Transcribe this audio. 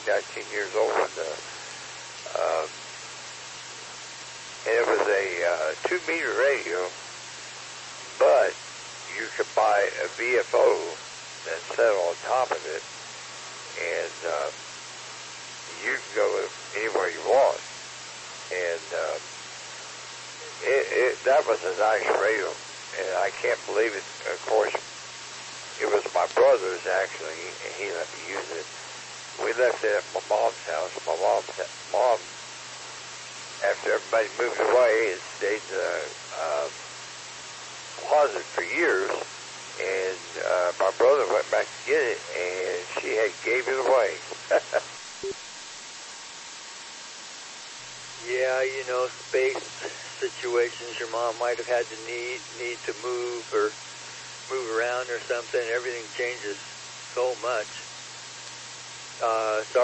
19 years old, and it was a 2-meter radio, but you could buy a VFO and set on top of it, and you can go anywhere you want. And that was a nice radio, and I can't believe it. Of course, it was my brother's, actually, and he let me use it. We left it at my mom's house. My mom, after everybody moved away, it stayed in the closet for years, and my brother went back to get it, and she had gave it away. Yeah, you know, space situations, your mom might have had to need to move or move around or something. Everything changes so much.